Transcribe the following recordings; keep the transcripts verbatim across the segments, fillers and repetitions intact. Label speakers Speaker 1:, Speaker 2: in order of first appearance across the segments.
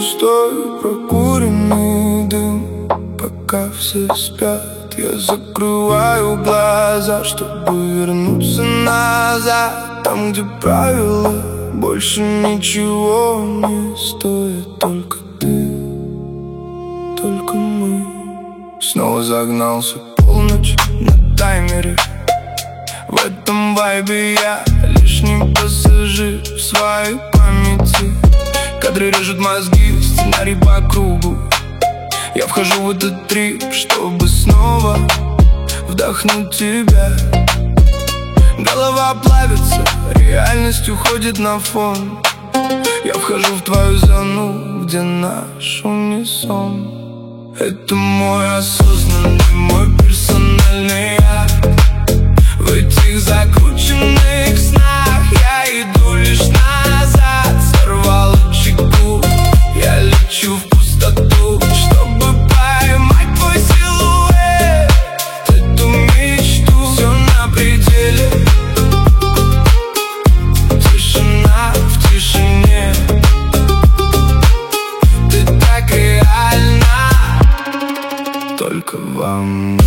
Speaker 1: Густой прокуренный дым, пока все спят, я закрываю глаза, чтобы вернуться назад. Там, где правила больше ничего не стоит. Только ты, только мы. Снова загнался полночь на таймере. В этом вайбе я лишний пассажир в своей памяти. Кадры режут мозги, сценарий по кругу. Я вхожу в этот трип, чтобы снова вдохнуть тебя. Голова плавится, реальность уходит на фон. Я вхожу в твою зону, где наш унисон. Это мой осознанный, мой персональный я. В этих закрученных снах я иду лишь назад. Сорвала чеку, я лечу в пустоту, чтобы поймать твой силуэт, эту мечту. Все на пределе, тишина в тишине. Ты так реальна, только во мне.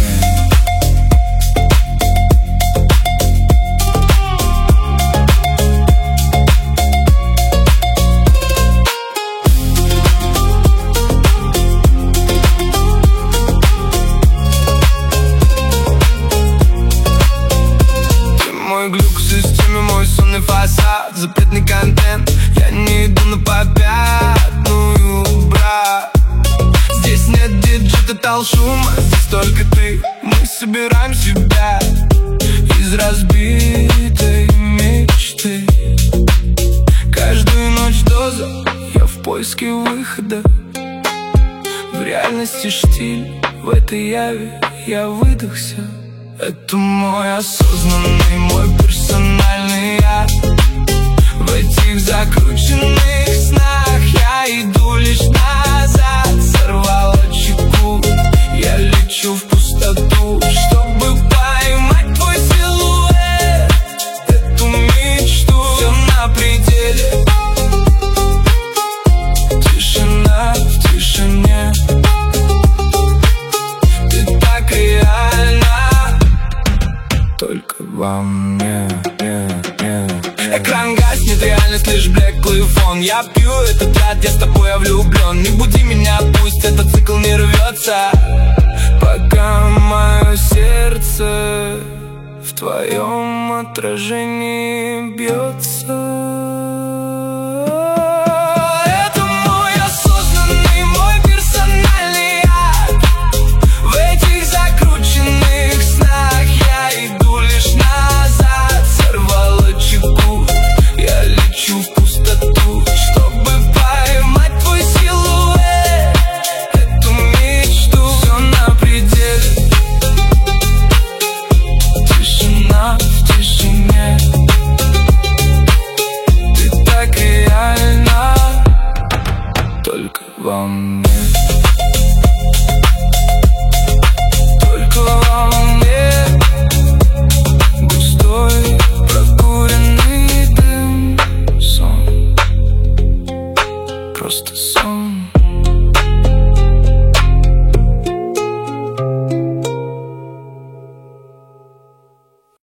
Speaker 1: Мой глюк в системе, мой сонный фасад, запретный контент. Я не иду на попятную, брат. Здесь нет диджей, тотал шума, здесь только ты. Мы собираем себя из разбитой мечты. Каждую ночь доза, я в поиске выхода. В реальности штиль, в этой яве я выдохся. Это мой осознанный, мой персональный я. В этих закрученных снах я иду лишь назад. Сорвала чеку, я лечу в пустоту, чтобы поймать твой силуэт, эту мечту. Все на пределе, тишина в тишине. Ты так реальна, только во мне, не, не. Экран гаснет, реальность лишь блеклый фон. Я пью этот яд, я с тобой, я влюблен. Не буди меня, пусть этот цикл не рвется, пока мое сердце в твоем отражении бьется.